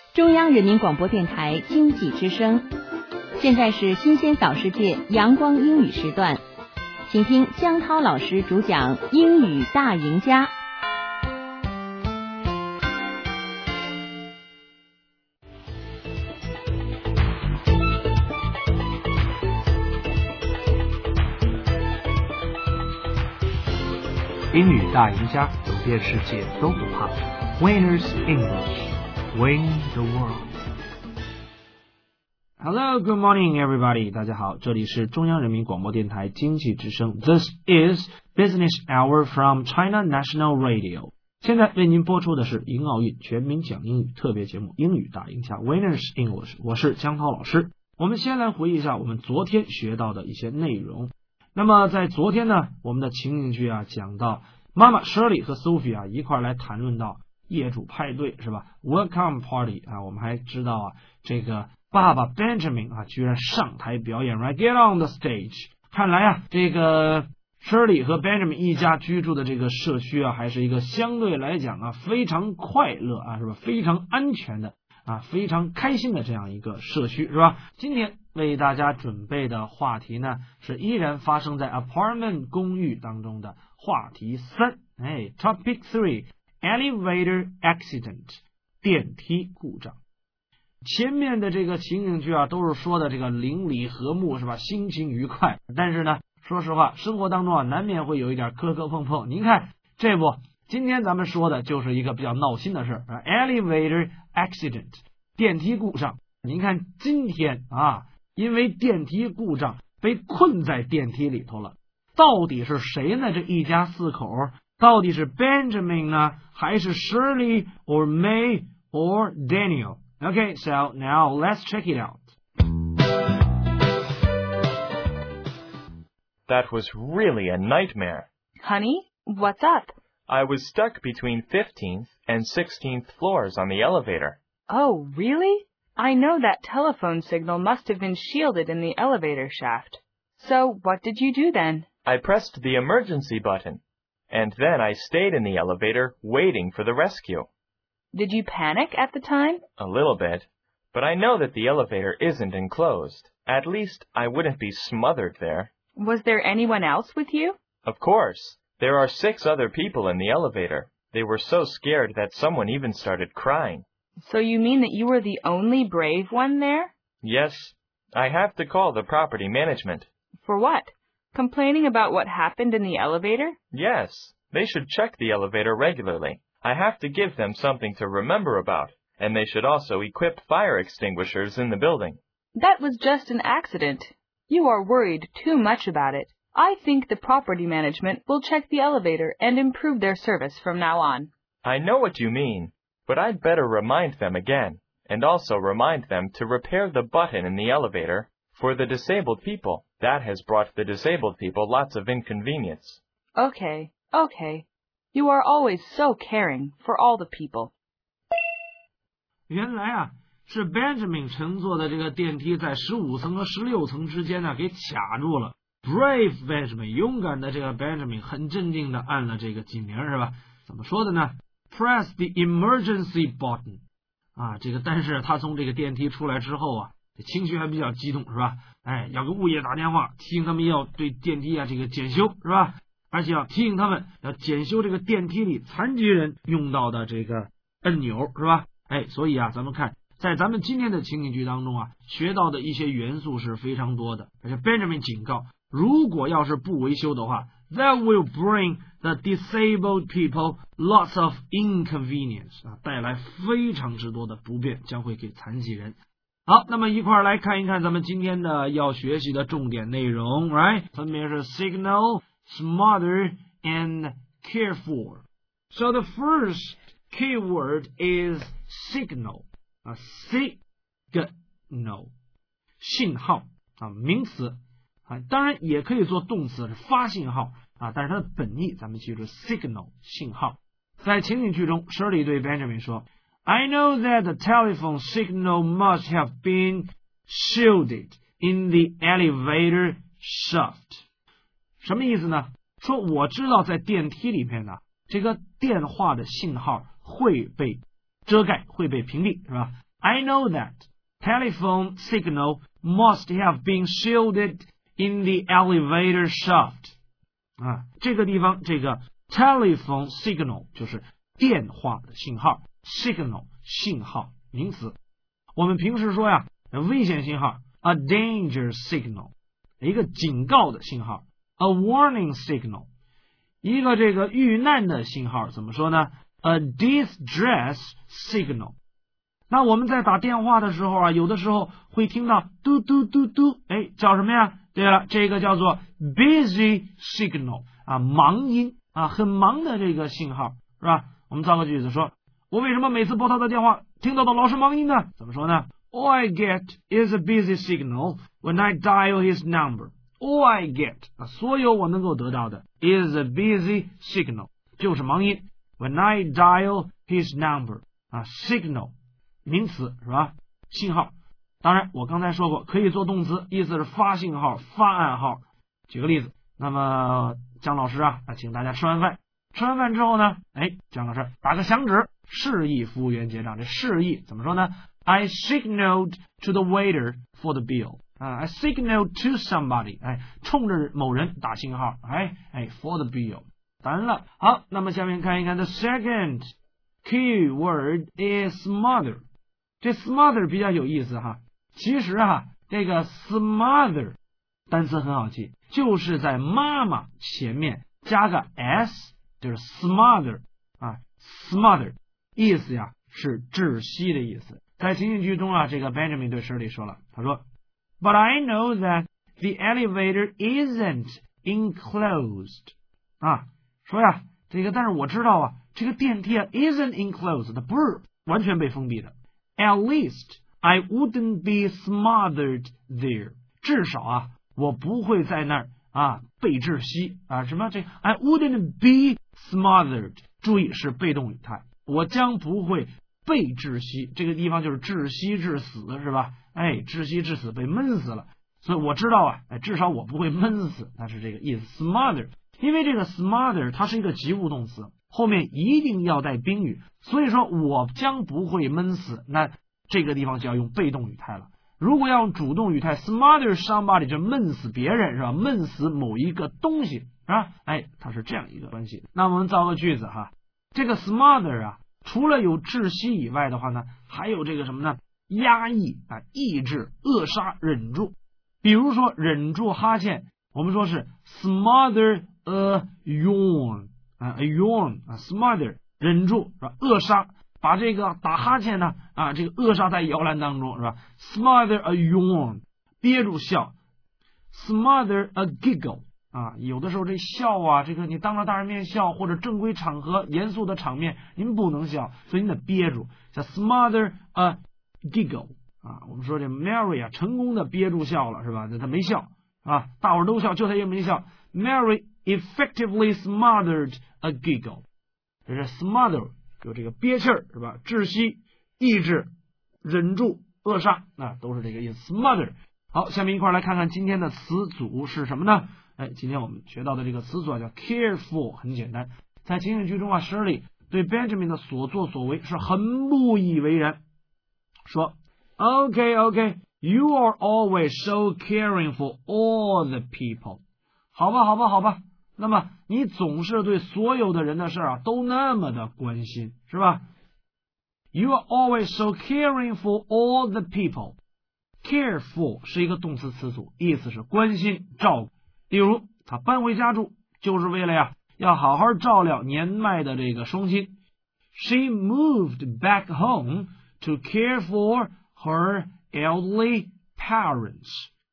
中央人民广播电台经济之声，现在是新鲜早世界阳光英语时段，请听江涛老师主讲英语大赢家。 英语大赢家，走遍世界都不怕。Winners English, win the world. Hello, good morning, everybody. 大家好，这里是中央人民广播电台经济之声。This is Business Hour from China National Radio. 现在为您播出的是迎奥运全民讲英语特别节目《英语大赢家》Winners English。我是江涛老师。我们先来回忆一下我们昨天学到的一些内容。那么在昨天呢，我们的情景剧讲到妈妈 Shirley 和 Sophie 一块来谈论到业主派对是吧 Welcome Party 我们还知道这个爸爸 Benjamin 居然上台表演 right get on the stage。 看来这个 Shirley 和 Benjamin 一家居住的这个社区还是一个相对来讲非常快乐是吧，非常安全的非常开心的这样一个社区是吧。今天为大家准备的话题呢，是依然发生在 apartment 公寓当中的话题3。Topic 3 Elevator Accident 电梯故障。前面的这个情景剧都是说的这个邻里和睦是吧，心情愉快，但是呢说实话生活当中难免会有一点磕磕碰碰。您看这不，今天咱们说的就是一个比较闹心的事Elevator Accident 电梯故障。您看今天因为电梯故障被困在电梯里头了，到底是谁呢？这一家4口到底是 Benjamin 呢，还是 Shirley or May or Daniel? Okay, so now let's check it out. That was really a nightmare. Honey, what's up? I was stuck between 15th and 16th floors on the elevator. Oh, really? I know that telephone signal must have been shielded in the elevator shaft. So what did you do then? I pressed the emergency button, and then I stayed in the elevator waiting for the rescue. Did you panic at the time? A little bit, but I know that the elevator isn't enclosed. At least I wouldn't be smothered there. Was there anyone else with you? Of course. There are 6 other people in the elevator. They were so scared that someone even started crying. So you mean that you were the only brave one there? Yes. I have to call the property management. For what? Complaining about what happened in the elevator? Yes. They should check the elevator regularly. I have to give them something to remember about, and they should also equip fire extinguishers in the building. That was just an accident. You are worried too much about it. I think the property management will check the elevator and improve their service from now on. I know what you mean, but I'd better remind them again, and also remind them to repair the button in the elevator for the disabled people. That has brought the disabled people lots of inconvenience. Okay. You are always so caring for all the people. 原来是 Benjamin 乘坐的这个电梯在15层和16层之间给卡住了。Brave Benjamin 勇敢的这个 Benjamin 很镇定的按了这个警铃是吧？怎么说的呢？ Press the emergency button 这个但是他从这个电梯出来之后情绪还比较激动是吧？要给物业打电话提醒他们要对电梯这个检修是吧？而且要提醒他们要检修这个电梯里残疾人用到的这个按钮是吧？所以咱们看在咱们今天的情景剧当中学到的一些元素是非常多的。而且 Benjamin 警告，如果要是不维修的话 that will bring the disabled people lots of inconvenience 带来非常之多的不便，将会给残疾人。好，那么一块来看一看咱们今天的要学习的重点内容 right 分别是 signal, smother and care for. So the first keyword is signal. Signal 信号名词当然也可以做动词是发信号但是它的本意咱们记住 signal 信号。在情景剧中 Shirley 对 Benjamin 说I know that the telephone signal must have been shielded in the elevator shaft. 什么意思呢？说我知道在电梯里面这个电话的信号会被遮盖，会被屏蔽，是吧？ I know that telephone signal must have been shielded in the elevator shaft. 这个地方这个 telephone signal 就是电话的信号 ，signal 信号名词。我们平时说呀，危险信号 a danger signal， 一个警告的信号 a warning signal， 一个这个遇难的信号怎么说呢 a distress signal。那我们在打电话的时候啊，有的时候会听到嘟嘟嘟嘟，叫什么呀？对了，这个叫做 busy signal 忙音很忙的这个信号，是吧？我们造个句子说，我为什么每次拨他的电话听到的老是忙音呢？怎么说呢？ All I get is a busy signal when I dial his number. All I get 所有我能够得到的 is a busy signal 就是忙音 when I dial his number signal 名词是吧？信号。当然我刚才说过可以做动词，意思是发信号发暗号。举个例子，那么姜老师请大家吃完饭之后呢，姜老师打个响指示意服务员结账。这示意怎么说呢？ I signaled to the waiter for the bill. I signaled to somebody. 冲着某人打信号。for the bill. 当然了，好，那么下面看一看 the second key word is smother. 这 smother 比较有意思其实这个 smother 单词很好记，就是在妈妈前面加个 s， 就是 smother smother 意思是窒息的意思。在情景剧中这个 Benjamin 对 Shirley 说了，他说 But I know that the elevator isn't enclosed 说这个但是我知道这个电梯isn't enclosed 它不是完全被封闭的。 At least I wouldn't be smothered there 至少我不会在那儿被窒息什么这 I wouldn't be smothered 注意是被动语态，我将不会被窒息，这个地方就是窒息致死是吧？窒息致死被闷死了，所以我知道至少我不会闷死，那是这个意思 smother。 因为这个 smother 它是一个及物动词，后面一定要带宾语，所以说我将不会闷死，那这个地方就要用被动语态了。如果要用主动语态 smother somebody 就闷死别人是吧？闷死某一个东西是吧？它是这样一个关系。那我们造个句子这个 smother除了有窒息以外的话呢，还有这个什么呢？压抑抑制扼杀忍住。比如说忍住哈欠，我们说是 smother a yawn a yawn smother 忍住是吧？扼杀，把这个打哈欠呢这个扼杀在摇篮当中是吧？ smother a yawn 憋住笑， smother a giggle有的时候这笑这个你当着大人面笑，或者正规场合严肃的场面您不能笑，所以你得憋住，叫 smother a giggle 我们说这 Mary 成功的憋住笑了是吧？他没笑大伙儿都笑，就他也没笑。 Mary effectively smothered a giggle 这是 smother 有这个憋气儿是吧？窒息、抑制、忍住、扼杀都是这个意思 smother。 好，下面一块来看看今天的词组是什么呢？今天我们学到的这个词组叫 careful， 很简单。在情景剧中Shirley 对 Benjamin 的所作所为是很不以为然，说 Okay, you are always so caring for all the people。 好吧，那么你总是对所有的人的事都那么的关心是吧？ You are always so caring for all the people。 Careful 是一个动词词组，意思是关心照顾。例如他搬回家住就是为了要好好照料年迈的这个双亲。 She moved back home to care for her elderly parents。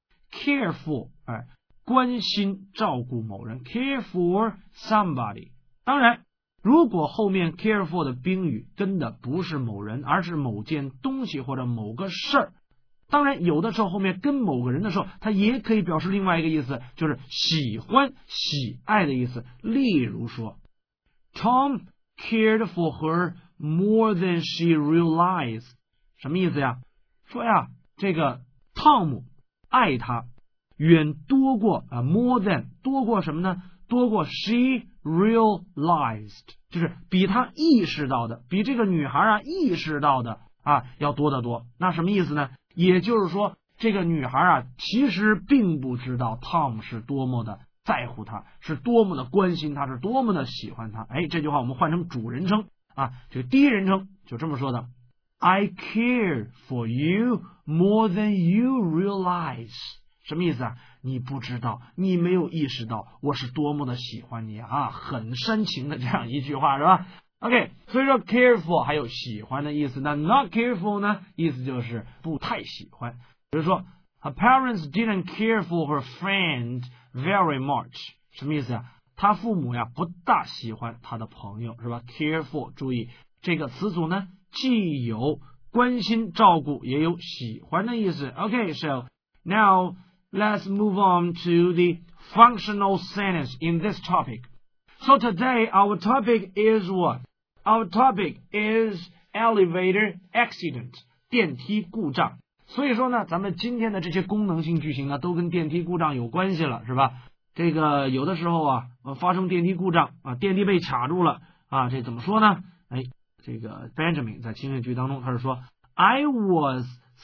Careful 关心照顾某人 care for somebody。 当然如果后面 care for 的宾语跟的不是某人，而是某件东西或者某个事儿，当然有的时候后面跟某个人的时候它也可以表示另外一个意思，就是喜欢喜爱的意思。例如说 Tom cared for her more than she realized。 什么意思说这个汤姆爱她远多过more than 多过什么呢？多过 she realized 就是比她意识到的，比这个女孩意识到的要多得多。那什么意思呢？也就是说，这个女孩其实并不知道 Tom 是多么的在乎她，是多么的关心她，是多么的喜欢她。这句话我们换成主人称这个第一人称就这么说的 ：I care for you more than you realize。什么意思你不知道，你没有意识到我是多么的喜欢你很煽情的这样一句话是吧 ？OK， 所以说 careful 还有喜欢的意思，那 not careful 呢，意思就是不太喜欢。比如说 ，Her parents didn't care for her friend very much， 什么意思她父母不大喜欢她的朋友是吧 ？careful， 注意这个词组呢，既有关心照顾，也有喜欢的意思。OK，so now let's move on to the functional sentence in this topic. So today our topic is what? Our topic is elevator accident. 电梯故障。所以说呢，咱们今天的这些功能性句型都跟电梯故障有关系了，是吧？这个有的时候发生电梯故障电梯被卡住了这怎么说呢？这个 Benjamin 在情景剧当中他是说 I was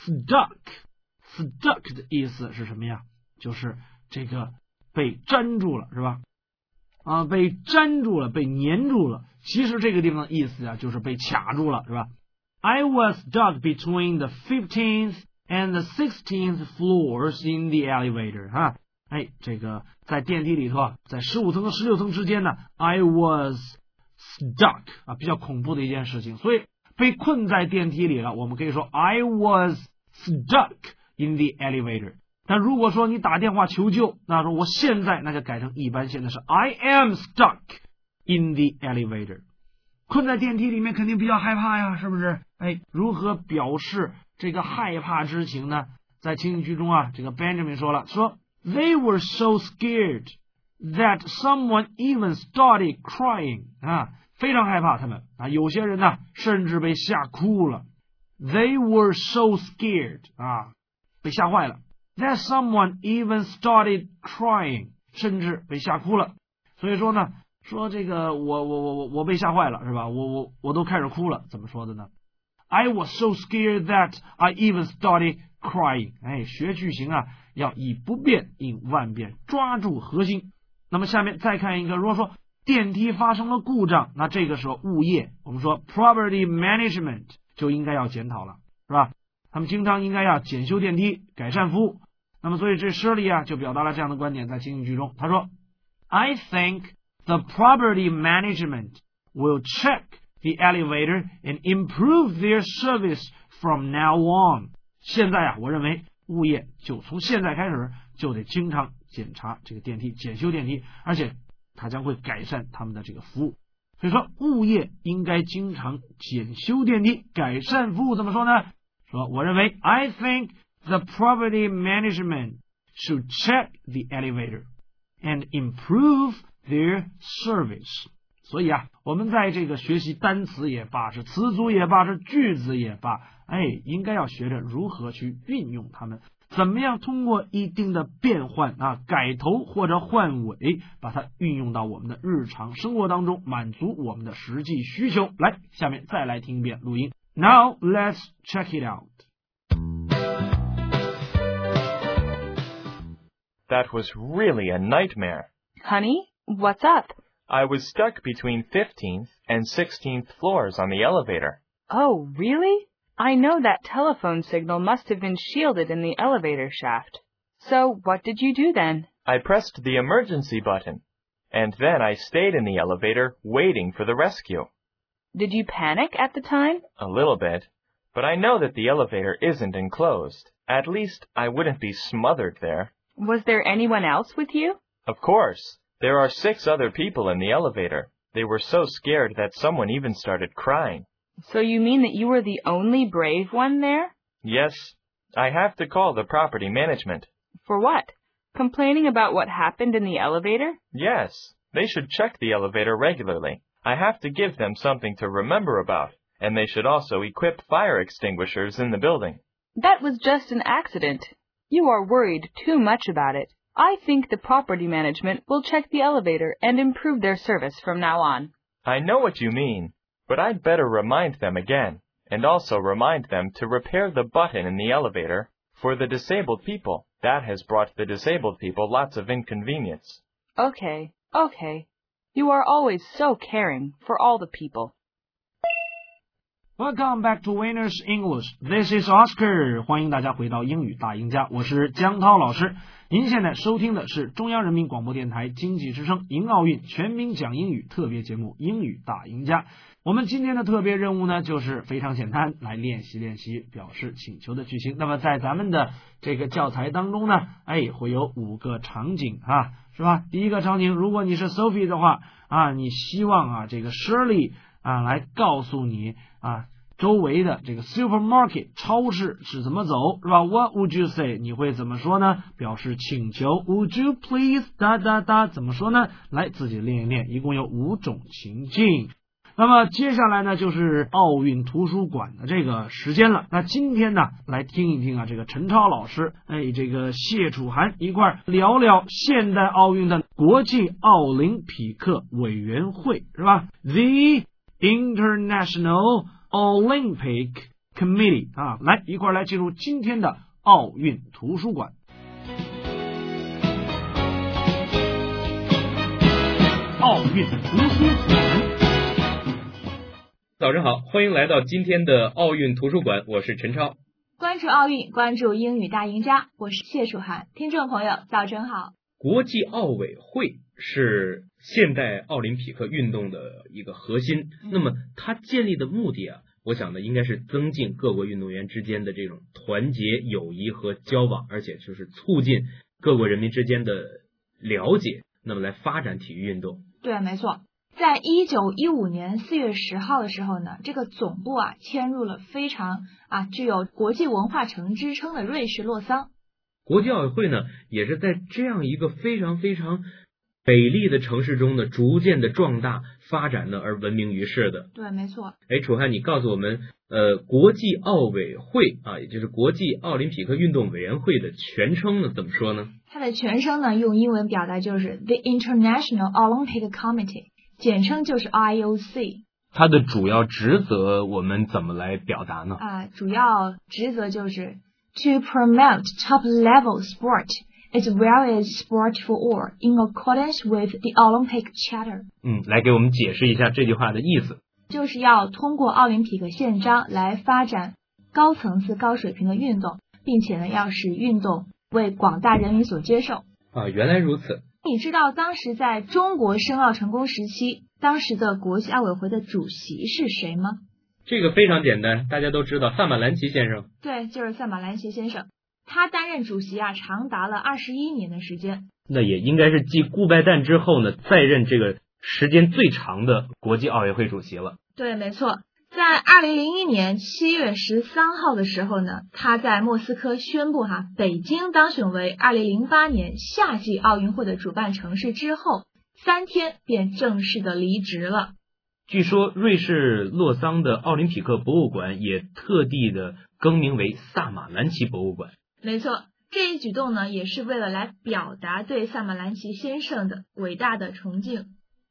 stuck。Stuck 的意思是什么呀？就是这个被粘住了，是吧？被粘住了，被粘住了。其实这个地方的意思就是被卡住了，是吧 ？I was stuck between the 15th and the 16th floors in the elevator 这个在电梯里头在15层和16层之间呢 I was stuck 比较恐怖的一件事情。所以被困在电梯里了，我们可以说 I was stuck in the elevator。 但如果说你打电话求救，那说我现在，那就改成一般现在是 I am stuck in the elevator。 困在电梯里面肯定比较害怕呀，是不是？如何表示这个害怕之情呢？在情景剧中这个 Benjamin 说了，说 They were so scared that someone even started crying 非常害怕他们有些人呢甚至被吓哭了。They were so scared 被吓坏了。That someone even started crying 甚至被吓哭了。所以说呢，说这个我被吓坏了是吧？我都开始哭了，怎么说的呢？ I was so scared that I even started crying。 学句型要以不变应万变，抓住核心。那么下面再看一个，如果说电梯发生了故障，那这个时候物业我们说 property management 就应该要检讨了，是吧？他们经常应该要检修电梯，改善服务。那么所以这Shirley就表达了这样的观点，在情景剧中他说 I think the property management will check the elevator and improve their service from now on。 现在我认为物业就从现在开始就得经常检查这个电梯，检修电梯，而且它将会改善他们的这个服务。所以说物业应该经常检修电梯，改善服务。怎么说呢？说我认为 I think the property management should check the elevator and improve their service。 所以我们在这个学习单词也罢，是词组也罢，是句子也罢，应该要学着如何去运用它们，怎么样通过一定的变换改头或者换尾，把它运用到我们的日常生活当中，满足我们的实际需求。来，下面再来听一遍录音。 Now let's check it out. That was really a nightmare. Honey, what's up? I was stuck between 15th and 16th floors on the elevator. Oh, really? I know that telephone signal must have been shielded in the elevator shaft. So what did you do then? I pressed the emergency button, and then I stayed in the elevator waiting for the rescue. Did you panic at the time? A little bit, but I know that the elevator isn't enclosed. At least I wouldn't be smothered there. Was there anyone else with you? Of course. There are 6 other people in the elevator. They were so scared that someone even started crying. So you mean that you were the only brave one there? Yes. I have to call the property management. For what? Complaining about what happened in the elevator? Yes. They should check the elevator regularly. I have to give them something to remember about, and they should also equip fire extinguishers in the building. That was just an accident. You are worried too much about it. I think the property management will check the elevator and improve their service from now on. I know what you mean, but I'd better remind them again, and also remind them to repair the button in the elevator for the disabled people. That has brought the disabled people lots of inconvenience. Okay, okay. You are always so caring for all the people. Welcome back to Winners English. This is Oscar. 欢迎大家回到英语大赢家，我是江涛老师。您现在收听的是中央人民广播电台经济之声迎奥运全民讲英语特别节目《英语大赢家》。我们今天的特别任务呢，就是非常简单，来练习练习表示请求的句型。那么在咱们的这个教材当中呢，会有5个场景啊，是吧？第一个场景，如果你是 Sophie 的话啊，你希望这个 Shirley 来告诉你周围的这个 supermarket 超市是怎么走，是吧？ What would you say？ 你会怎么说呢？表示请求 Would you please 怎么说呢？来自己练一练，一共有5种情境。那么接下来呢，就是奥运图书馆的这个时间了。那今天呢，来听一听这个陈超老师这个谢楚涵一块聊聊现代奥运的国际奥林匹克委员会，是吧？ The International Olympic Committee 来一块来进入今天的奥运图书馆。奥运图书馆。 早上好，欢迎来到今天的奥运图书馆，我是陈超。 关注奥运，关注英语大赢家，我是谢楚涵。听众朋友，早晨好。 国际奥委会是现代奥林匹克运动的一个核心，那么它建立的目的我想呢，应该是增进各国运动员之间的这种团结、友谊和交往，而且就是促进各国人民之间的了解，那么来发展体育运动。 对，没错。在1915年4月10号的时候呢，这个总部迁入了非常具有国际文化城之称的瑞士洛桑。 国际奥委会呢，也是在这样一个非常非常美丽的城市中呢，逐渐的壮大发展呢，而闻名于世的。 对，没错。 楚涵，你告诉我们，国际奥委会也就是国际奥林匹克运动委员会的全称呢，怎么说呢？ 它的全称呢，用英文表达就是 The International Olympic Committee， 简称就是 IOC。 它的主要职责我们怎么来表达呢？ 主要职责就是 To promote top-level sport。As well as sport for all, in accordance with the Olympic Charter. 来给我们解释一下这句话的意思。 就是要通过奥林匹克宪章来发展高层次、高水平的运动，并且呢，要使运动为广大人民所接受。 原来如此。 你知道当时在中国申奥成功时期，当时的国际奥委会的主席是谁吗？ 这个非常简单，大家都知道萨马兰奇先生。 对，就是萨马兰奇先生。他担任主席长达了21年的时间， 那也应该是继顾拜旦之后呢，再任这个时间最长的国际奥委会主席了。 对，没错。在2001年7月13号的时候呢，他在莫斯科宣布北京当选为2008年夏季奥运会的主办城市之后，3天便正式的离职了。 据说瑞士洛桑的奥林匹克博物馆也特地的更名为萨马兰奇博物馆。 没错，这一举动呢，也是为了来表达对萨马兰奇先生的伟大的崇敬。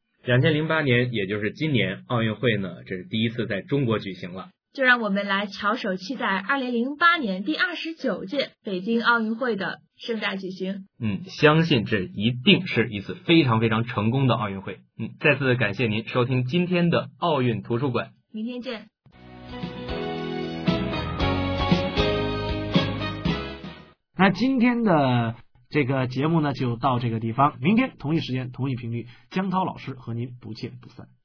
2008年，也就是今年，奥运会呢，这是第一次在中国举行了。 就让我们来翘首期待2008年第29届北京奥运会的盛大举行。 相信这一定是一次非常非常成功的奥运会。再次感谢您收听今天的奥运图书馆。 明天见。 那今天的这个节目呢，就到这个地方。明天同一时间同一频率，江涛老师和您不见不散。